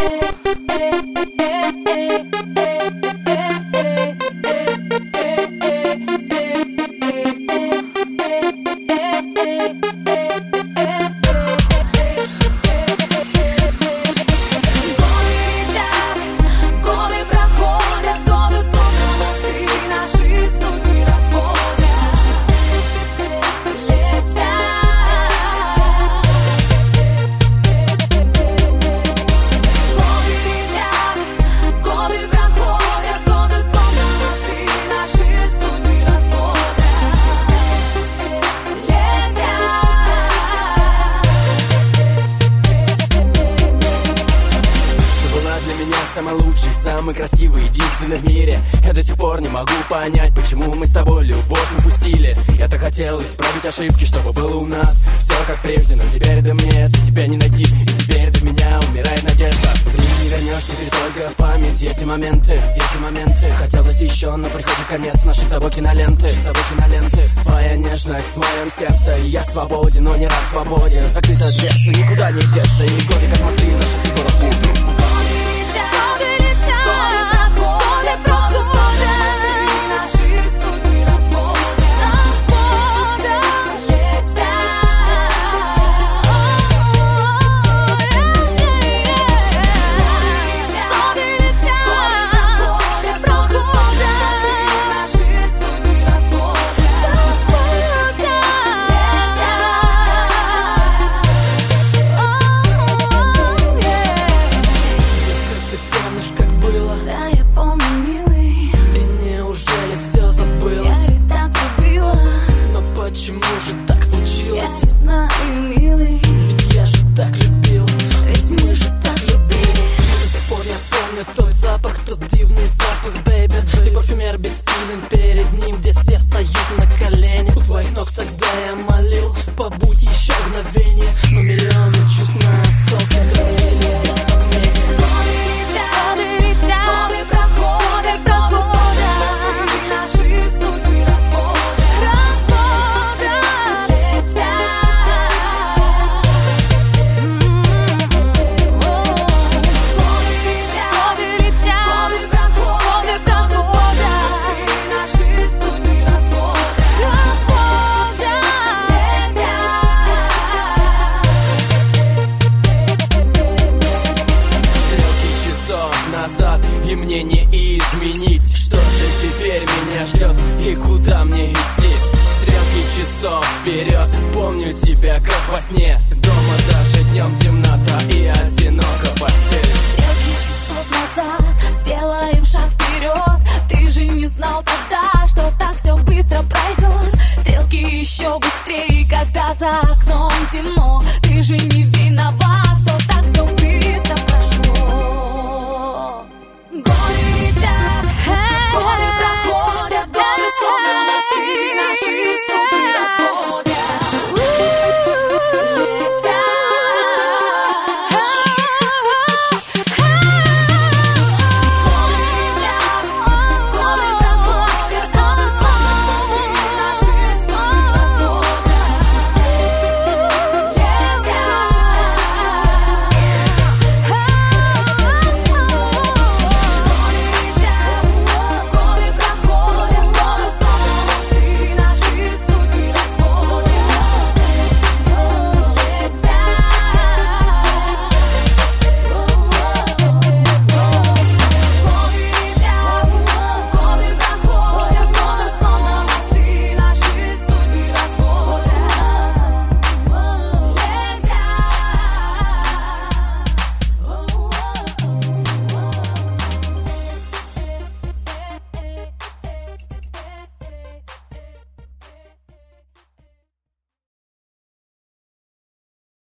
Самый лучший, самый красивый, единственный в мире. Я до сих пор не могу понять, почему мы с тобой любовь упустили. Я так хотел исправить ошибки, чтобы было у нас все как прежде, но теперь до мне тебя не найти. И теперь до меня умирает надежда. Время не вернешь, теперь только в память эти моменты. Хотелось еще, но приходит конец нашей с тобой киноленты. Твоя нежность в моем сердце, и я свободен, но не рад свободе. Закрыта дверца, никуда не деться, и горе как мосты наши фигуры в путь. Почему же так случилось? Я не знаю, милый. Ведь я же так любил. Ведь мы же так любили. До сих пор я помню твой запах, тот дивный запах, бэйби. И парфюмер бессилен перед ним, где все встают на колени. У твоих ног тогда я молил, побудь еще мгновение. Но миллионы чувств настолько гранились без сомнений. И мне не изменить, что же теперь меня ждет и куда мне идти. Стрелки часов вперед, помню тебя как во сне.